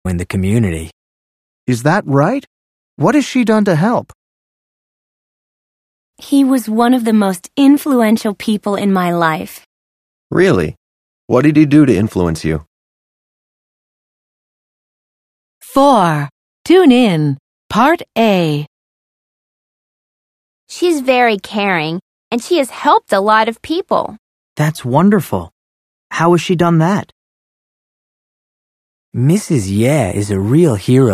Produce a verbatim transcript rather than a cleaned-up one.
in the community. Is that right? What has she done to help? He was one of the most influential people in my life. Really? What did he do to influence you? four. Tune in. Part A. She's very caring, and she has helped a lot of people. That's wonderful. How has she done that? Missus Ye is a real hero